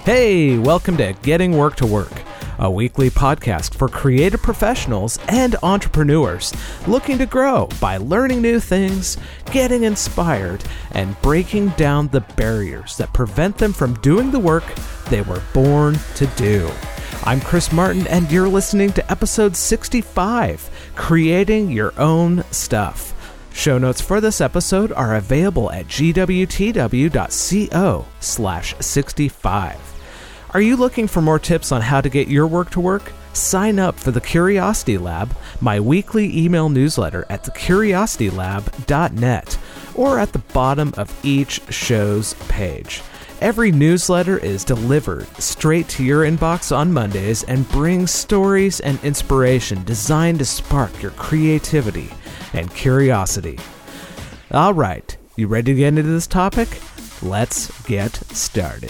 Hey, welcome to Getting Work to Work, a weekly podcast for creative professionals and entrepreneurs looking to grow by learning new things, getting inspired, and breaking down the barriers that prevent them from doing the work they were born to do. I'm Chris Martin, and you're listening to episode 65, Creating Your Own Stuff. Show notes for this episode are available at gwtw.co/65. Are you looking for more tips on how to get your work to work? Sign up for the Curiosity Lab, my weekly email newsletter at thecuriositylab.net or at the bottom of each show's page. Every newsletter is delivered straight to your inbox on Mondays and brings stories and inspiration designed to spark your creativity and curiosity. All right, you ready to get into this topic? Let's get started.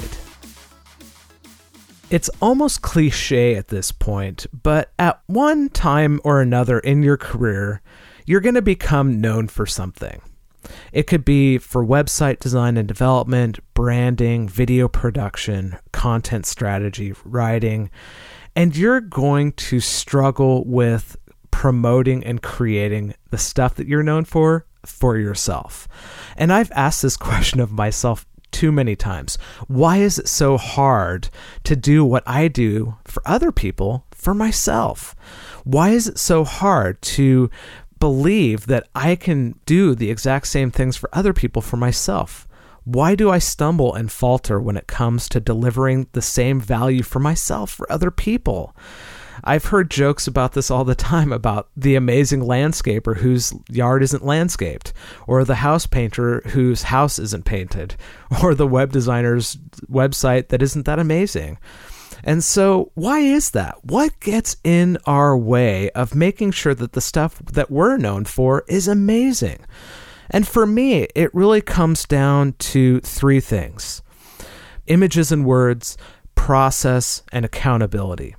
It's almost cliche at this point, but at one time or another in your career, you're going to become known for something. It could be for website design and development, branding, video production, content strategy, writing, and you're going to struggle with promoting and creating the stuff that you're known for yourself. And I've asked this question of myself too many times. Why is it so hard to do what I do for other people for myself? Why is it so hard to believe that I can do the exact same things for other people for myself? Why do I stumble and falter when it comes to delivering the same value for myself for other people? I've heard jokes about this all the time about the amazing landscaper whose yard isn't landscaped, or the house painter whose house isn't painted, or the web designer's website that isn't that amazing. And so why is that? What gets in our way of making sure that the stuff that we're known for is amazing? And for me, it really comes down to three things: images and words, process, and accountability.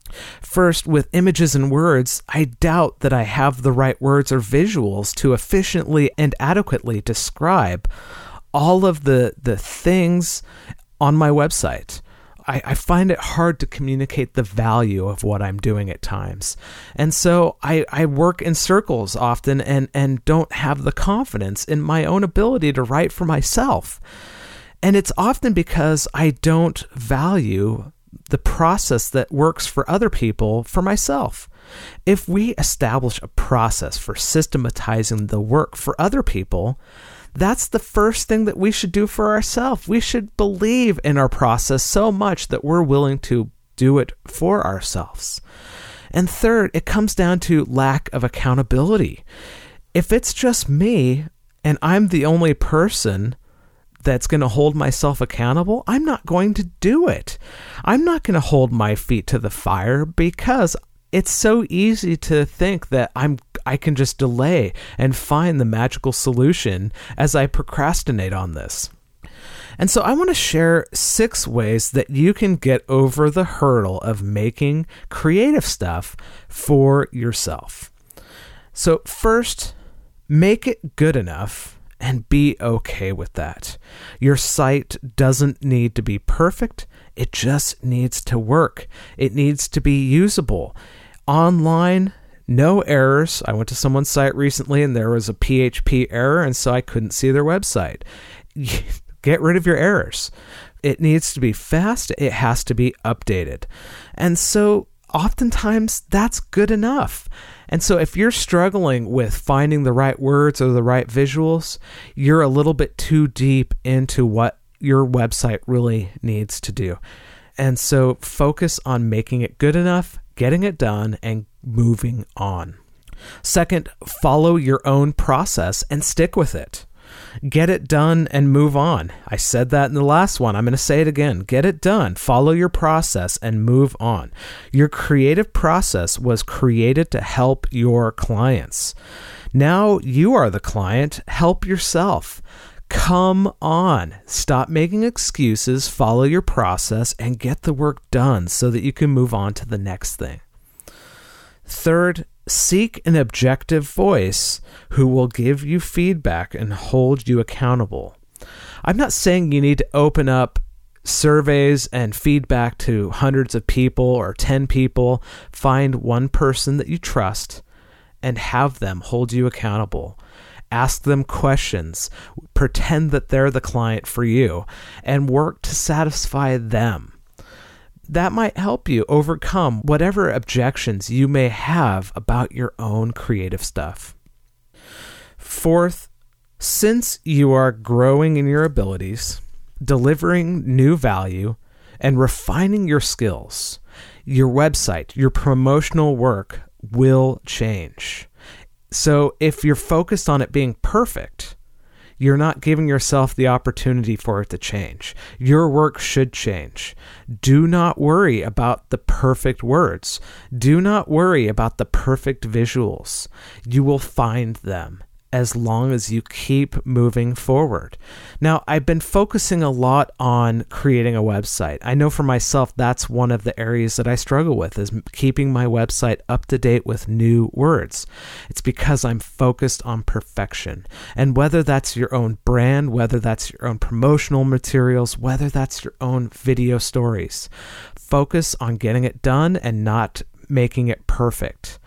First, with images and words, I doubt that I have the right words or visuals to efficiently and adequately describe all of the things on my website. I find it hard to communicate the value of what I'm doing at times. And so I work in circles often and don't have the confidence in my own ability to write for myself. And it's often because I don't value the process that works for other people for myself. If we establish a process for systematizing the work for other people, that's the first thing that we should do for ourselves. We should believe in our process so much that we're willing to do it for ourselves. And third, it comes down to lack of accountability. If it's just me and I'm the only person that's going to hold myself accountable, I'm not going to do it. I'm not going to hold my feet to the fire because it's so easy to think that I can just delay and find the magical solution as I procrastinate on this. And so I want to share 6 ways that you can get over the hurdle of making creative stuff for yourself. So first, make it good enough and be okay with that. Your site doesn't need to be perfect. It just needs to work. It needs to be usable. Online, no errors. I went to someone's site recently and there was a PHP error, and so I couldn't see their website. Get rid of your errors. It needs to be fast. It has to be updated. And so oftentimes that's good enough. And so if you're struggling with finding the right words or the right visuals, you're a little bit too deep into what your website really needs to do. And so focus on making it good enough, getting it done, and moving on. Second, follow your own process and stick with it. Get it done and move on. I said that in the last one. I'm going to say it again. Get it done. Follow your process and move on. Your creative process was created to help your clients. Now you are the client. Help yourself. Come on. Stop making excuses. Follow your process and get the work done so that you can move on to the next thing. Third, seek an objective voice who will give you feedback and hold you accountable. I'm not saying you need to open up surveys and feedback to hundreds of people or 10 people. Find one person that you trust and have them hold you accountable. Ask them questions. Pretend that they're the client for you and work to satisfy them. That might help you overcome whatever objections you may have about your own creative stuff. Fourth, since you are growing in your abilities, delivering new value, and refining your skills, your website, your promotional work will change. So if you're focused on it being perfect, you're not giving yourself the opportunity for it to change. Your work should change. Do not worry about the perfect words. Do not worry about the perfect visuals. You will find them as long as you keep moving forward. Now, I've been focusing a lot on creating a website. I know for myself, that's one of the areas that I struggle with, is keeping my website up to date with new words. It's because I'm focused on perfection. And whether that's your own brand, whether that's your own promotional materials, whether that's your own video stories, focus on getting it done and not making it perfect.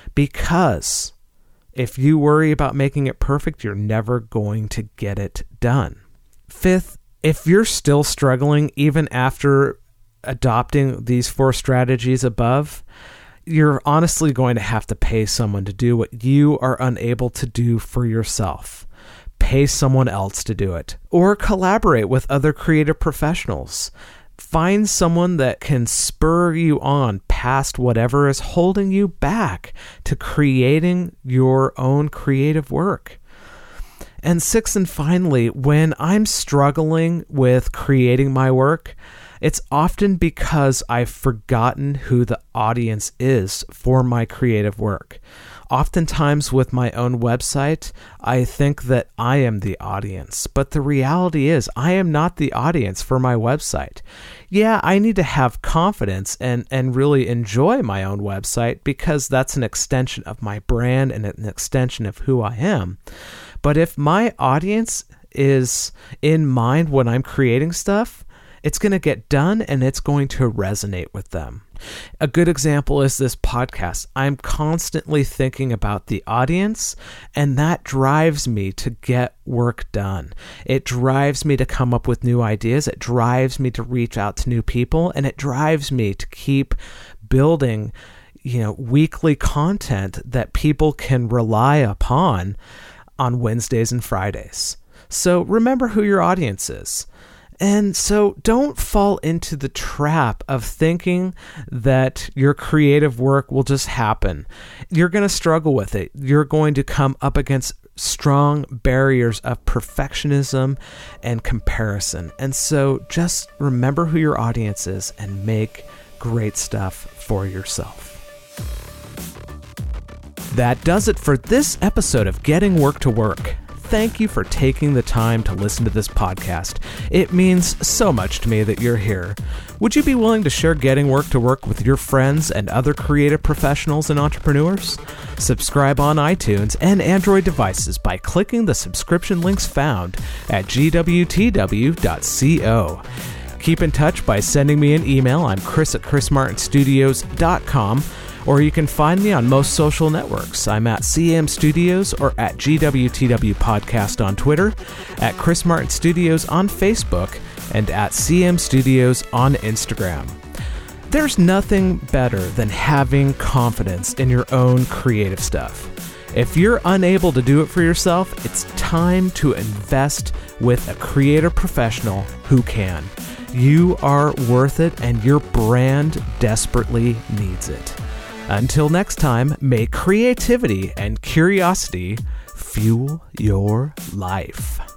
Because if you worry about making it perfect, you're never going to get it done. Fifth, if you're still struggling even after adopting these 4 strategies above, you're honestly going to have to pay someone to do what you are unable to do for yourself. Pay someone else to do it, or collaborate with other creative professionals. Find someone that can spur you on past whatever is holding you back to creating your own creative work. And 6th and finally, when I'm struggling with creating my work, it's often because I've forgotten who the audience is for my creative work. Oftentimes with my own website, I think that I am the audience, but the reality is I am not the audience for my website. Yeah, I need to have confidence and really enjoy my own website because that's an extension of my brand and an extension of who I am. But if my audience is in mind when I'm creating stuff, it's going to get done and it's going to resonate with them. A good example is this podcast. I'm constantly thinking about the audience, and that drives me to get work done. It drives me to come up with new ideas. It drives me to reach out to new people, and it drives me to keep building, weekly content that people can rely upon on Wednesdays and Fridays. So remember who your audience is. And so don't fall into the trap of thinking that your creative work will just happen. You're going to struggle with it. You're going to come up against strong barriers of perfectionism and comparison. And so just remember who your audience is and make great stuff for yourself. That does it for this episode of Getting Work to Work. Thank you for taking the time to listen to this podcast. It means so much to me that you're here. Would you be willing to share Getting Work to Work with your friends and other creative professionals and entrepreneurs? Subscribe on iTunes and Android devices by clicking the subscription links found at gwtw.co. Keep in touch by sending me an email. I'm chris@chrismartinstudios.com. Or you can find me on most social networks. I'm at CM Studios or at GWTW Podcast on Twitter, at Chris Martin Studios on Facebook, and at CM Studios on Instagram. There's nothing better than having confidence in your own creative stuff. If you're unable to do it for yourself, it's time to invest with a creative professional who can. You are worth it, and your brand desperately needs it. Until next time, may creativity and curiosity fuel your life.